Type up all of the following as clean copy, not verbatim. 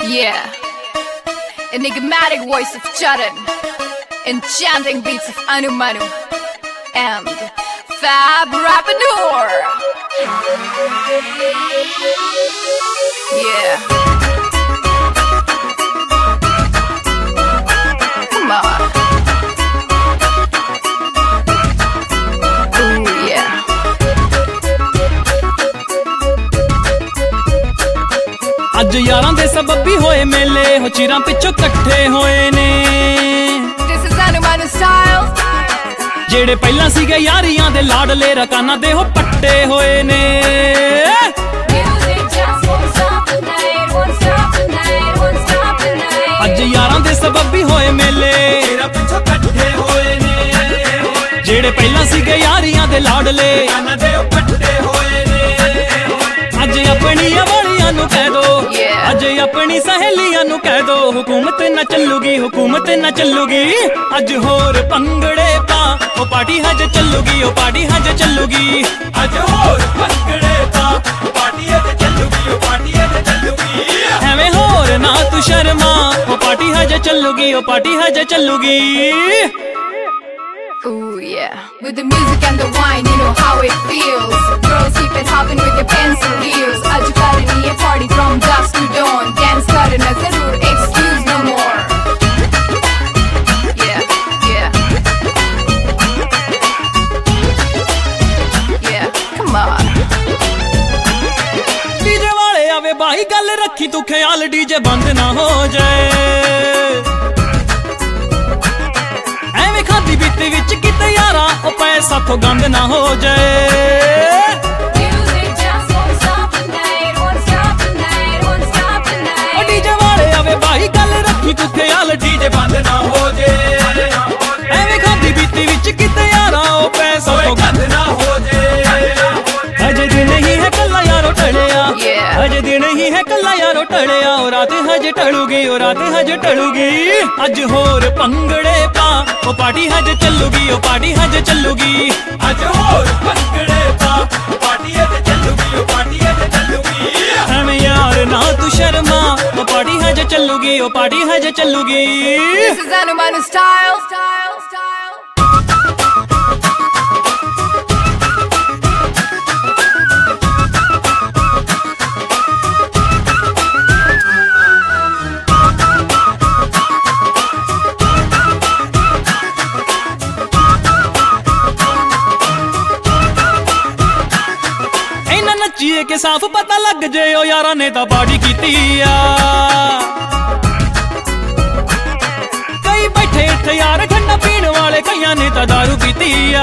Yeah, enigmatic voice of Charan, enchanting beats of Anu Manu, and Fab Rapador. Yeah, come on. Ooh, yeah. ਅੱਜ ਯਾਰਾਂ ਦੇ ਸਬੱਬੀ ਹੋਏ ਮੇਲੇ ਹੋ ਚਿਰਾਂ ਪਿੱਛੋਂ ਇਕੱਠੇ ਹੋਏ ਨੇ This is Anu Manu style. ਜਿਹੜੇ ਪਹਿਲਾਂ ਸੀਗੇ ਯਾਰੀਆਂ ਦੇ ਲਾਡਲੇ ਰਕਾਨਾਂ ਦੇ ਹੋ ਪੱਟੇ ਹੋਏ ਨੇ Music just won't stop the night, won't stop the night, won't stop the night. ਅੱਜ ਯਾਰਾਂ ਦੇ ਸਬੱਬੀ ਹੋਏ ਮੇਲੇ ਚਿਰਾਂ ਪਿੱਛੋਂ ਇਕੱਠੇ ਹੋਏ ਨੇ ਜਿਹੜੇ ਪਹਿਲਾਂ ਸੀਗੇ ਯਾਰੀਆਂ ਦੇ ਲਾਡਲੇ ਰਕਾਨਾਂ ਦੇ ਹੋ ਪੱਟੇ ਹੋਏ ਨੇ ਅੱਜ ਆਪਣੀਆਂ ਵਾਲੀਆਂ ਨੂੰ ਕਹਿ ਦੋ ਅੱਜ ਆਪਣੀ ਸਹੇਲੀਆਂ ਨੂੰ ਕਹਿ ਦੋ ਹੁਕੂਮਤ ਨਾ ਚੱਲੂਗੀ ਹੁਕੂਮਤ ਨਾ ਚੱਲੂਗੀ ਅੱਜ ਹੋਰ ਭੰਗੜੇ ਪਾ ਉਹ ਪਾਰਟੀ ਹਜ ਚੱਲੂਗੀ ਉਹ ਪਾਰਟੀ ਹਜ ਚੱਲੂਗੀ ਅੱਜ ਹੋਰ ਭੰਗੜੇ ਪਾ ਉਹ ਪਾਰਟੀ ਹਜ ਚੱਲੂਗੀ ਉਹ ਪਾਰਟੀ ਹਜ ਚੱਲੂਗੀ ਐਵੇਂ ਹੋਰ ਨਾ ਤੂੰ ਸ਼ਰਮਾ ਉਹ ਪਾਰਟੀ ਹਜ ਚੱਲੂਗੀ ਉਹ ਪਾਰਟੀ ਹਜ ਚੱਲੂਗੀ Ooh, yeah. With the music and the wine, you know how it feels. Girls keep it hopping with your pencil heels. Aaj karni hai party from dusk to dawn. Dance karna zarur, excuse no more. Yeah, yeah. Yeah, come on. DJ ਵਾਲੇ ਆਵੇ ਬਾਈ ਗੱਲ ਰੱਖੀ ਤੂੰ ਖਿਆਲ DJ ਬੰਦ ਨਾ ਹੋ ਜਾਏ ਐਵੇਂ ਖਾਦੀ ਬੀਤੇ ਵਿੱਚ ਕਿਤੇ ਯਾਰਾ ਉਹ ਪੈਸਾ ਤੋਂ ਗੰਦ ਨਾ ਹੋ ਜਾਏ Music just won't stop the night, won't stop the night, won't stop the night. ਉਹ ਡੀਜੇ ਵਾਲੇ ਆਵੇ ਬਾਈ ਗੱਲ ਰੱਖੀ ਤੂੰ ਖਿਆਲ ਡੀਜੇ ਬੰਦ ਨਾ ਹੋ ਜਾਏ ਐਵੇਂ ਖਾਦੀ ਬੀਤੇ ਵਿੱਚ ਕਿਤੇ ਯਾਰਾ ਉਹ ਪੈਸਾ ਤੋਂ ਗੰਦ ਨਾ ਹੋ ਜਾਏ ਅਜੇ ਦਿਨ ਹੀ ਹੈ ਕੱਲਾ ਯਾਰੋ ਟਲਿਆ ਅਜੇ ਦਿਨ ਹੀ ਹੈ ਕੱਲਾ ਯਾਰੋ ਟਲਿਆ ਉਹ ਰਾਤ ਹਜੇ ਟਲੂਗੀ ਉਹ ਰਾਤ ਹਜੇ ਟਲੂਗੀ ਅੱਜ ਹੋਰ ਭੰਗੜੇ ਪਾ ਉਹ ਪਾਰਟੀ ਹਜੇ ਚੱਲੂਗੀ ਉਹ ਪਾਰਟੀ ਹਜੇ ਚੱਲੂਗੀ ਅੱਜ ਹੋਰ ਭੰਗੜੇ ਪਾ ਉਹ ਪਾਰਟੀ ਹਜੇ ਚੱਲੂਗੀ ਉਹ ਪਾਰਟੀ ਹਜੇ ਚੱਲੂਗੀ ਐਵੇਂ ਯਾਰ ਨਾ ਤੂੰ ਸ਼ਰਮਾ ਉਹ ਪਾਰਟੀ ਹਜੇ ਚੱਲੂਗੀ ਉਹ ਪਾਰਟੀ ਹਜੇ ਚੱਲੂਗੀ This is Anu Manu style. Style, style. ਨੱਚੀਏ ਕਿ ਸਾਫ਼ ਪਤਾ ਲੱਗ ਜੇ ਉਹ ਯਾਰਾਂ ਨੇ ਤਾਂ ਬਾਡੀ ਕੀਤੀ ਆ ਕਈ ਬੈਠੇ ਇੱਥੇ ਯਾਰ ਠੰਡਾ ਪੀਣ ਵਾਲੇ ਕਈਆਂ ਨੇ ਤਾਂ ਦਾਰੂ ਪੀਤੀ ਆ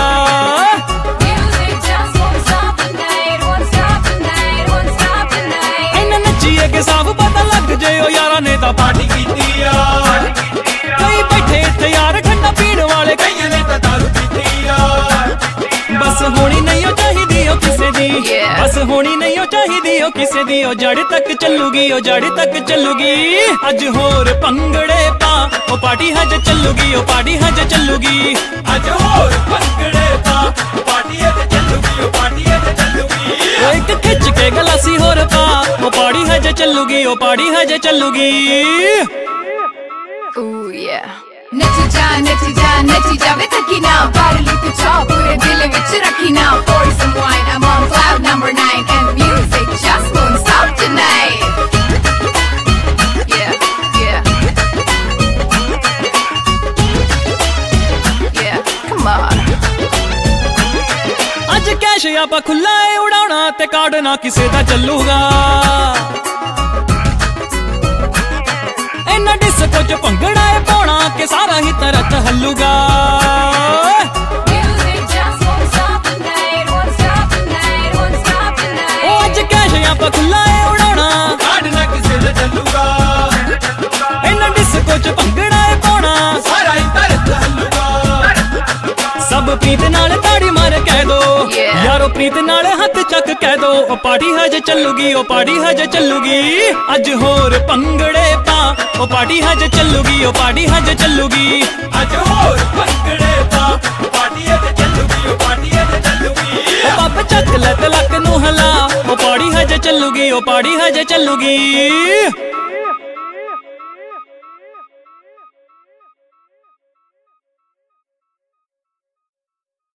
Music just won't stop the night, won't stop the night, won't stop the night. ਇਹਨਾਂ ਨੱਚੀਏ ਕਿ ਸਾਫ਼ ਪਤਾ ਲੱਗ ਜੇ ਉਹ ਯਾਰਾਂ ਨੇ ਤਾਂ ਬਾਡੀ ਕੀਤੀ ਆ ਕਈ ਬੈਠੇ ਇੱਥੇ ਯਾਰ ਠੰਡਾ ਪੀਣ ਵਾਲੇ ਕਈਆਂ ਨੇ ਤਾਂ ਦਾਰੂ ਪੀਤੀ ਆ ਬਸ ਹੋਣੀ ਨਹੀਂ ਉਹ ਚਾਹੀਦੀ ਉਹ ਕਿਸੇ ਦੀ ਬਸ ਹੋਣੀ ਨਹੀਂ ਉਹ ਚਾਹੀਦੀ ਉਹ ਕਿਸੇ ਦੀ ਉਹ ਜੜ ਤੱਕ ਚੱਲੂਗੀ ਉਹ ਜੜ ਤੱਕ ਚੱਲੂਗੀ ਅੱਜ ਹੋਰ ਭੰਗੜੇ ਪਾ ਉਹ ਪਾਰਟੀ ਹਜੇ ਚੱਲੂਗੀ ਉਹ ਪਾਰਟੀ ਹਜੇ ਚੱਲੂਗੀ ਅੱਜ ਹੋਰ ਭੰਗੜੇ ਪਾ ਉਹ ਪਾਰਟੀ ਹਜੇ ਚੱਲੂਗੀ ਉਹ ਪਾਰਟੀ ਹਜੇ ਚੱਲੂਗੀ ਉਹ ਇੱਕ ਖਿੱਚ ਕੇ ਗਲਾਸੀ ਹੋਰ ਪਾ ਉਹ ਪਾਰਟੀ ਹਜੇ ਚੱਲੂਗੀ ਉਹ ਪਾਰਟੀ ਹਜੇ ਚੱਲੂਗੀ Ooh, yeah. नची जावे थकी ना बारली तू चाह पूरे दिल विच रखी ना pour some wine I'm on cloud number 9 and music just won't stop tonight. Yeah, yeah. Yeah, come on. ਅੱਜ ਕੈਸ਼ ਆਪਾਂ ਖੁੱਲਾ ਏ ਉਡਾਉਣਾ ਤੇ ਕਾਰਡ ਨਾ ਕਿਸੇ ਦਾ ਚੱਲੂਗਾ ਇਹਨਾਂ ਡਿਸਕੋ ਚ ਭੰਗੜਾ ਏ ਪਾਉਣਾ ਕਿ ਸਾਰਾ ਹੀ ਤਰਤ ਹੱਲੂਗਾ Music just won't stop the night, won't stop the night, won't stop the night. ਉਹ ਅੱਜ ਕੈਸ਼ ਆਪਾਂ ਖੁੱਲਾ ਏ ਉਡਾਉਣਾ ਕਾਰਡ ਨਾ ਕਿਸੇ ਦਾ ਚੱਲੂਗਾ ਇਹਨਾਂ ਡਿਸਕੋ ਚ ਭੰਗੜਾ ਏ ਪਾਉਣਾ ਸਾਰਾ ਹੀ ਤਰਤ ਹੱਲੂਗਾ ਸਭ ਪ੍ਰੀਤ ਨਾਲ ਤਾੜੀ ਮਾਰ ਕਹਿ ਦੋ ਯਾਰੋ ਪ੍ਰੀਤ ਨਾਲ ਹੱਥ ਚੱਕ ਕਹਿ ਦੋ ਉਹ ਪਾਰਟੀ ਹਜੇ ਚੱਲੂਗੀ ਉਹ ਪਾਰਟੀ ਹਜੇ ਚੱਲੂਗੀ ਅੱਜ ਹੋਰ ਭੰਗੜੇ ਪਾ ਉਹ ਪਾਰਟੀ ਹਜੇ ਚੱਲੂਗੀ ਉਹ ਪਾਰਟੀ ਹਜੇ ਚੱਲੂਗੀ ਅੱਜ ਹੋਰ ਭੰਗੜੇ ਪਾ ਉਹ ਪਾਰਟੀ ਹਜੇ ਚੱਲੂਗੀ ਉਹ ਪਾਰਟੀ ਹਜੇ ਚੱਲੂਗੀ ਉਹ ਬੱਬ ਚੱਕ ਲੈ ਤੇ ਲੱਕ ਨੂੰ ਹਲਾ ਉਹ ਪਾਰਟੀ ਹਜੇ ਚੱਲੂਗੀ ਉਹ ਪਾਰਟੀ ਹਜੇ ਚੱਲੂਗੀ